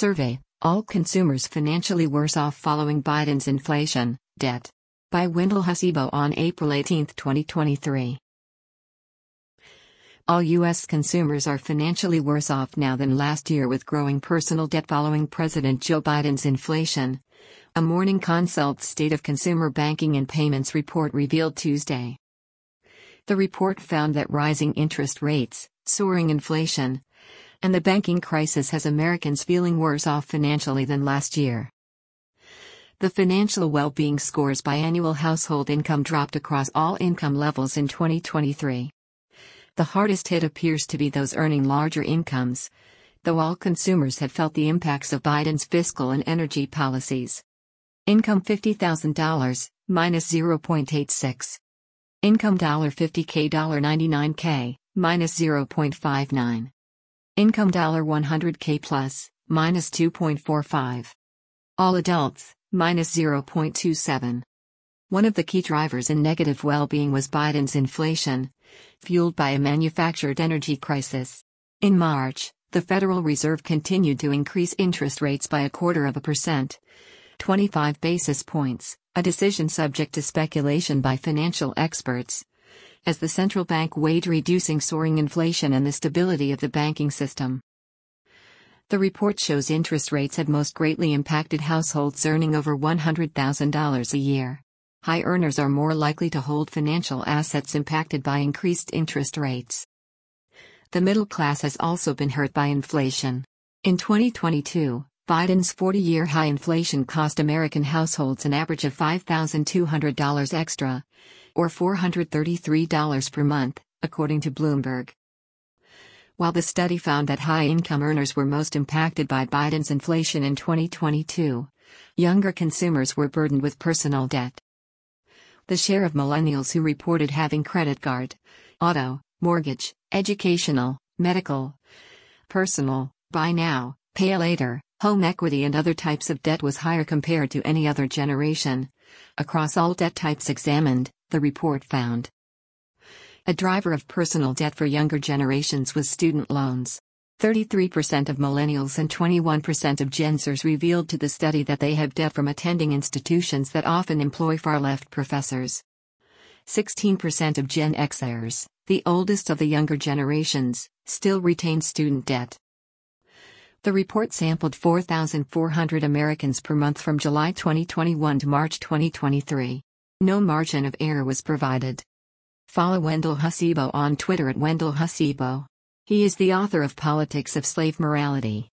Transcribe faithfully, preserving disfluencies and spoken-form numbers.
Survey, All Consumers Financially Worse Off Following Biden's Inflation, Debt. By Wendell Hasibo on April eighteenth, twenty twenty-three. All U S consumers are financially worse off now than last year with growing personal debt following President Joe Biden's inflation, a Morning Consult State of Consumer Banking and Payments report revealed Tuesday. The report found that rising interest rates, soaring inflation, and the banking crisis has Americans feeling worse off financially than last year. The financial well-being scores by annual household income dropped across all income levels in twenty twenty-three. The hardest hit appears to be those earning larger incomes, though all consumers had felt the impacts of Biden's fiscal and energy policies. Income fifty thousand dollars, minus zero point eight six. Income fifty thousand ninety-nine K, minus zero point five nine. Income one hundred K plus, minus two point four five. All adults, minus zero point two seven. One of the key drivers in negative well-being was Biden's inflation, fueled by a manufactured energy crisis. In March, the Federal Reserve continued to increase interest rates by a quarter of a percent, twenty-five basis points, a decision subject to speculation by financial experts, as the central bank weighed reducing soaring inflation and the stability of the banking system. The report shows interest rates had most greatly impacted households earning over one hundred thousand dollars a year. High earners are more likely to hold financial assets impacted by increased interest rates. The middle class has also been hurt by inflation. In twenty twenty-two, Biden's forty-year high inflation cost American households an average of five thousand two hundred dollars extra, or four hundred thirty-three dollars per month, according to Bloomberg. While the study found that high-income earners were most impacted by Biden's inflation in twenty twenty-two, younger consumers were burdened with personal debt. The share of millennials who reported having credit card, auto, mortgage, educational, medical, personal, buy now, pay later, home equity and other types of debt was higher compared to any other generation, across all debt types examined, the report found. A driver of personal debt for younger generations was student loans. thirty-three percent of millennials and twenty-one percent of Gen Zers revealed to the study that they have debt from attending institutions that often employ far-left professors. sixteen percent of Gen Xers, the oldest of the younger generations, still retain student debt. The report sampled four thousand four hundred Americans per month from July twenty twenty-one to March twenty twenty-three. No margin of error was provided. Follow Wendell Hasibo on Twitter at Wendell Hasibo. He is the author of Politics of Slave Morality.